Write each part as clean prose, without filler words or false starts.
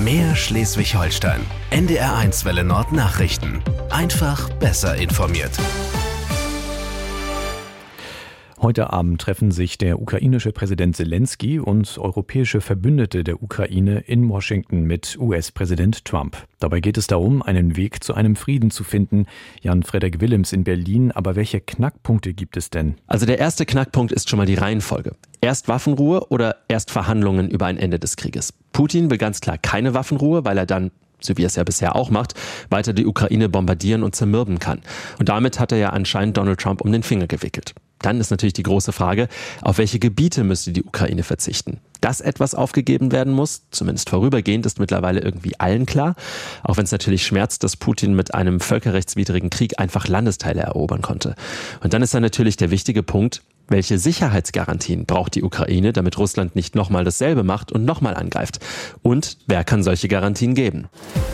Mehr Schleswig-Holstein. NDR1 Welle Nord Nachrichten. Einfach besser informiert. Heute Abend treffen sich der ukrainische Präsident Zelensky und europäische Verbündete der Ukraine in Washington mit US-Präsident Trump. Dabei geht es darum, einen Weg zu einem Frieden zu finden. Jan-Frederik Willems in Berlin. Aber welche Knackpunkte gibt es denn? Also der erste Knackpunkt ist schon mal die Reihenfolge. Erst Waffenruhe oder erst Verhandlungen über ein Ende des Krieges? Putin will ganz klar keine Waffenruhe, weil er dann, so wie er es ja bisher auch macht, weiter die Ukraine bombardieren und zermürben kann. Und damit hat er ja anscheinend Donald Trump um den Finger gewickelt. Dann ist natürlich die große Frage, auf welche Gebiete müsste die Ukraine verzichten? Dass etwas aufgegeben werden muss, zumindest vorübergehend, ist mittlerweile irgendwie allen klar. Auch wenn es natürlich schmerzt, dass Putin mit einem völkerrechtswidrigen Krieg einfach Landesteile erobern konnte. Und dann ist dann natürlich der wichtige Punkt, welche Sicherheitsgarantien braucht die Ukraine, damit Russland nicht nochmal dasselbe macht und nochmal angreift? Und wer kann solche Garantien geben?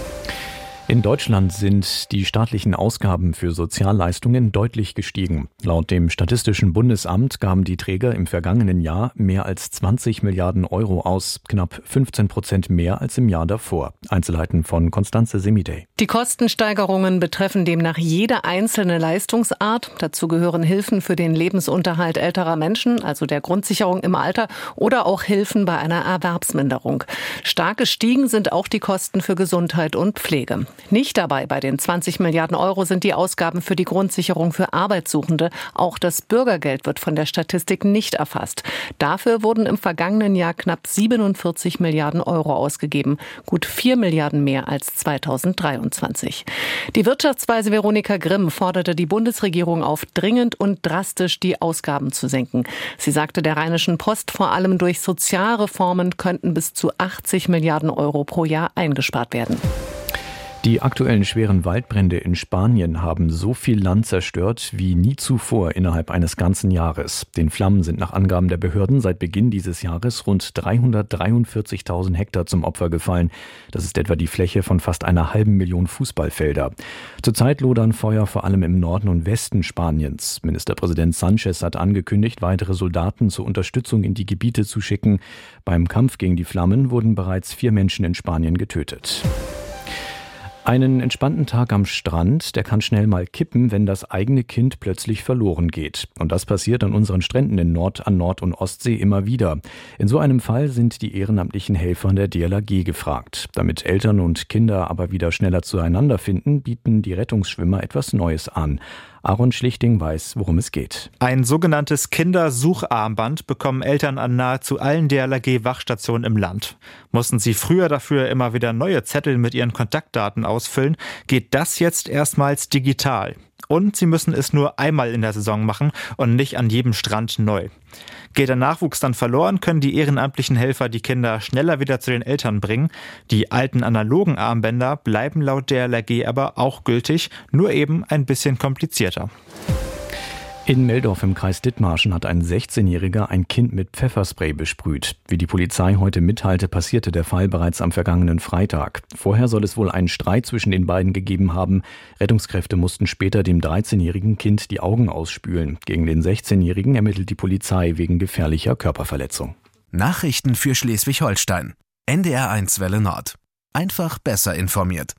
In Deutschland sind die staatlichen Ausgaben für Sozialleistungen deutlich gestiegen. Laut dem Statistischen Bundesamt gaben die Träger im vergangenen Jahr mehr als 20 Milliarden Euro aus, knapp 15% mehr als im Jahr davor. Einzelheiten von Constanze Semidey. Die Kostensteigerungen betreffen demnach jede einzelne Leistungsart. Dazu gehören Hilfen für den Lebensunterhalt älterer Menschen, also der Grundsicherung im Alter, oder auch Hilfen bei einer Erwerbsminderung. Stark gestiegen sind auch die Kosten für Gesundheit und Pflege. Nicht dabei bei den 20 Milliarden Euro sind die Ausgaben für die Grundsicherung für Arbeitssuchende. Auch das Bürgergeld wird von der Statistik nicht erfasst. Dafür wurden im vergangenen Jahr knapp 47 Milliarden Euro ausgegeben. Gut 4 Milliarden mehr als 2023. Die Wirtschaftsweise Veronika Grimm forderte die Bundesregierung auf, dringend und drastisch die Ausgaben zu senken. Sie sagte der Rheinischen Post, vor allem durch Sozialreformen könnten bis zu 80 Milliarden Euro pro Jahr eingespart werden. Die aktuellen schweren Waldbrände in Spanien haben so viel Land zerstört wie nie zuvor innerhalb eines ganzen Jahres. Den Flammen sind nach Angaben der Behörden seit Beginn dieses Jahres rund 343.000 Hektar zum Opfer gefallen. Das ist etwa die Fläche von fast 500.000 Fußballfelder. Zurzeit lodern Feuer vor allem im Norden und Westen Spaniens. Ministerpräsident Sánchez hat angekündigt, weitere Soldaten zur Unterstützung in die Gebiete zu schicken. Beim Kampf gegen die Flammen wurden bereits 4 Menschen in Spanien getötet. Einen entspannten Tag am Strand, der kann schnell mal kippen, wenn das eigene Kind plötzlich verloren geht. Und das passiert an unseren Stränden an Nord- und Ostsee immer wieder. In so einem Fall sind die ehrenamtlichen Helfer der DLRG gefragt. Damit Eltern und Kinder aber wieder schneller zueinander finden, bieten die Rettungsschwimmer etwas Neues an. Aaron Schlichting weiß, worum es geht. Ein sogenanntes Kindersucharmband bekommen Eltern an nahezu allen DLRG-Wachstationen im Land. Mussten sie früher dafür immer wieder neue Zettel mit ihren Kontaktdaten ausfüllen, geht das jetzt erstmals digital. Und sie müssen es nur einmal in der Saison machen und nicht an jedem Strand neu. Geht der Nachwuchs dann verloren, können die ehrenamtlichen Helfer die Kinder schneller wieder zu den Eltern bringen. Die alten analogen Armbänder bleiben laut DLRG aber auch gültig, nur eben ein bisschen komplizierter. In Meldorf im Kreis Dithmarschen hat ein 16-Jähriger ein Kind mit Pfefferspray besprüht. Wie die Polizei heute mitteilte, passierte der Fall bereits am vergangenen Freitag. Vorher soll es wohl einen Streit zwischen den beiden gegeben haben. Rettungskräfte mussten später dem 13-jährigen Kind die Augen ausspülen. Gegen den 16-jährigen ermittelt die Polizei wegen gefährlicher Körperverletzung. Nachrichten für Schleswig-Holstein. NDR1 Welle Nord. Einfach besser informiert.